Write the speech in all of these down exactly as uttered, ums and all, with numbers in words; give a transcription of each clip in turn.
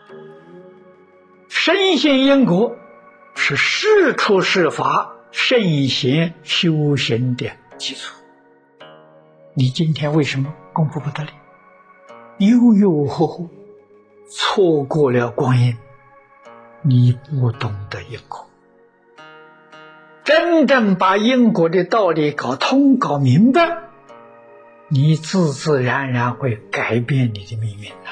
深信因果是事出世法圣贤修行的基础。你今天为什么功夫不得力？悠悠忽忽错过了光阴，你不懂得因果。真正把因果的道理搞通搞明白，你自自然然会改变你的命运啊。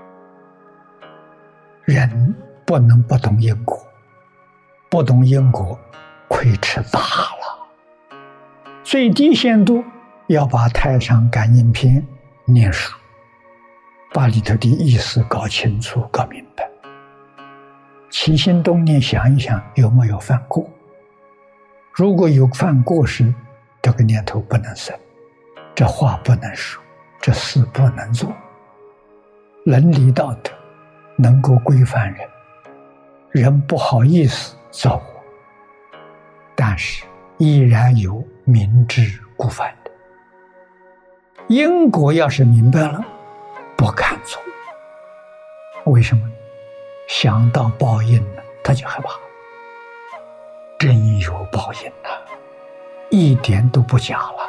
人不能不懂因果，不懂因果亏吃大了。最低限度要把《太上感应篇》念熟，把里头的意思搞清楚搞明白。起心动念想一想有没有犯过，如果有犯过时，这个念头不能生，这话不能说，这事不能做。伦理道德能够规范人，人不好意思造我，但是依然有明知故犯的。因果要是明白了，不敢做。为什么？想到报应了，他就害怕。真有报应了，一点都不假了。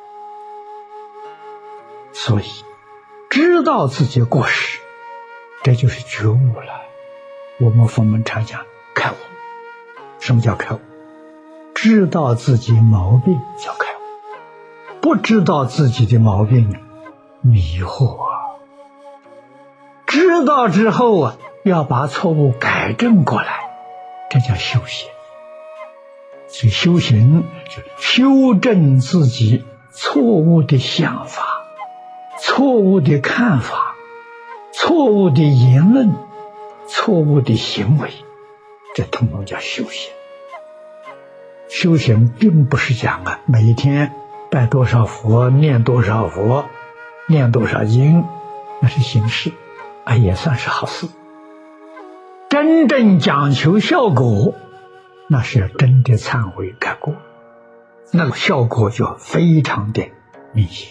所以知道自己过失，这就是觉悟了。我们佛门常讲开悟。什么叫开悟？知道自己毛病叫开悟，不知道自己的毛病迷惑啊。知道之后啊，要把错误改正过来，这叫修行。所以修行就修正自己错误的想法、错误的看法、错误的言论、错误的行为，这统统叫修行。修行并不是讲啊，每一天拜多少佛、念多少佛、念多少经，那是形式啊，也算是好事。真正讲求效果，那是要真的忏悔改过，那个效果就非常的明显。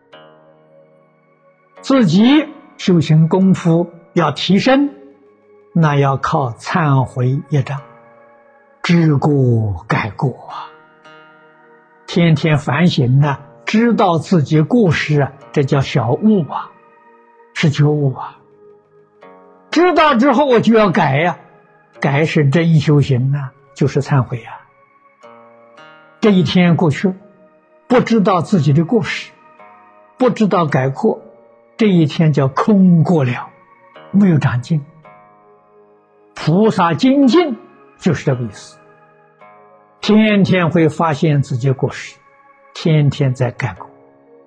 自己修行功夫要提升，那要靠忏悔业障，知过改过啊，天天反省啊，知道自己过失啊，这叫小悟啊，是觉悟啊。知道之后我就要改呀、啊，改是真修行啊，就是忏悔啊。这一天过去，不知道自己的过失，不知道改过，这一天叫空过了，没有长进。菩萨精进就是这个意思，天天会发现自己过失，天天在改过。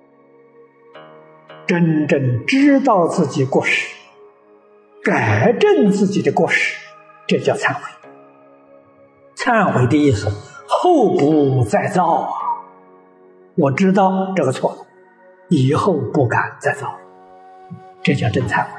真正知道自己过失，改正自己的过失，这叫忏悔。忏悔的意思，后不再造啊！我知道这个错了，以后不敢再造，这叫真忏悔。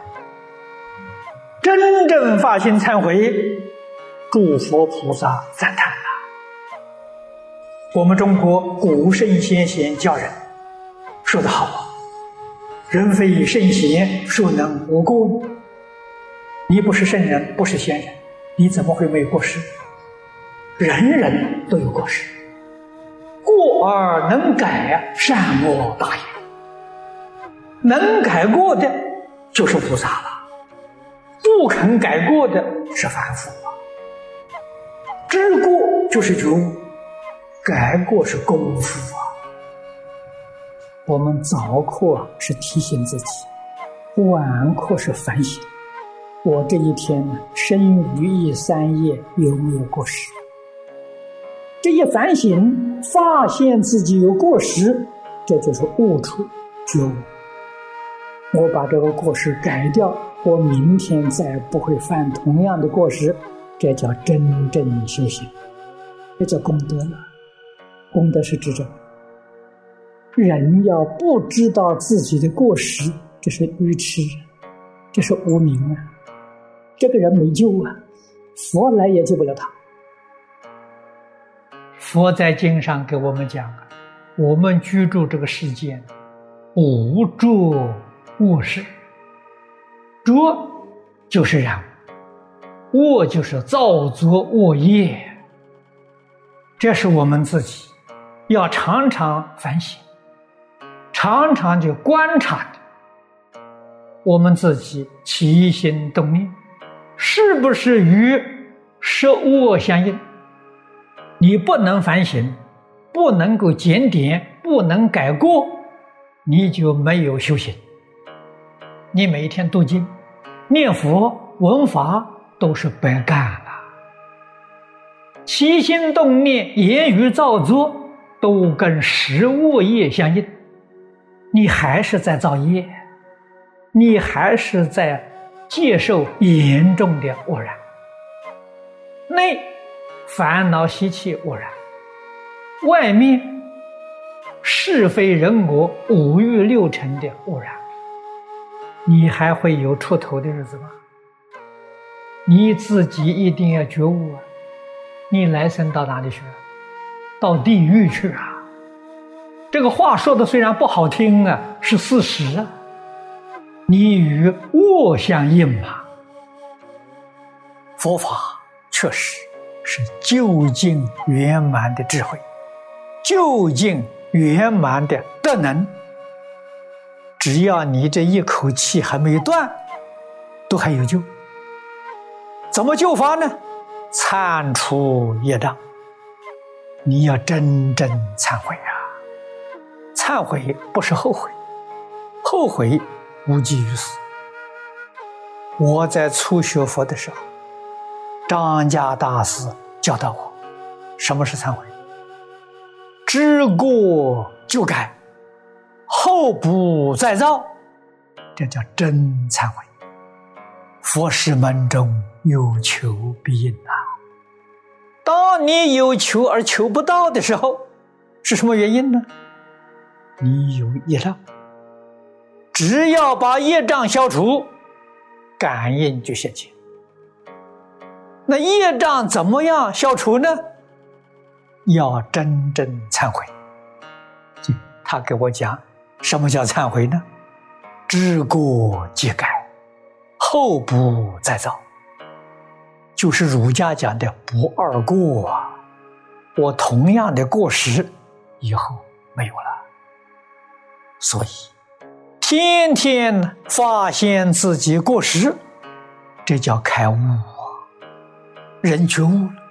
真正发心忏悔，诸佛菩萨赞叹了。我们中国古圣先贤教人说得好啊，人非圣贤，孰能无过？你不是圣人，不是贤人，你怎么会没有过失？人人都有过失，过而能改，善恶大也。能改过的就是菩萨了，不肯改过的是凡夫啊。知过就是觉悟，改过是功夫啊。我们早课是提醒自己，晚课是反省。我这一天生于意三业有没有过失？这一反省，发现自己有过失，这就是悟出觉悟。我把这个过失改掉，我明天再不会犯同样的过失，这叫真正修行，这叫功德了。功德是指这个。人要不知道自己的过失，这是愚痴，这是无明啊，这个人没救啊，佛来也救不了他。佛在经上给我们讲，我们居住这个世界，无着物事，着就是染， 恶就是造作恶业，这是我们自己要常常反省，常常去观察的。我们自己起心动念，是不是与十恶相应？你不能反省，不能够检点，不能改过，你就没有修行。你每一天读经、念佛、闻法都是白干了。起心动念、言语造作都跟十恶业相应，你还是在造业，你还是在接受严重的污染。内烦恼习气污染，外面是非人我五欲六尘的污染，你还会有出头的日子吗？你自己一定要觉悟啊！你来生到哪里去？到地狱去啊！这个话说的虽然不好听啊，是事实啊。你与恶相应嘛。佛法确实是究竟圆满的智慧，究竟圆满的德能。只要你这一口气还没断，都还有救。怎么救法呢？忏除业障，你要真正忏悔啊！忏悔不是后悔，后悔无济于事。我在初学佛的时候，张家大师教导我，什么是忏悔？知过就改，后不再造，这叫真忏悔。佛事门中有求必应啊！当你有求而求不到的时候，是什么原因呢？你有业障。只要把业障消除，感应就现前。那业障怎么样消除呢？要真正忏悔。他给我讲什么叫忏悔呢？知过即改，后不再造，就是儒家讲的不二过啊。我同样的过失以后没有了，所以天天发现自己过失，这叫开悟啊！人觉悟了，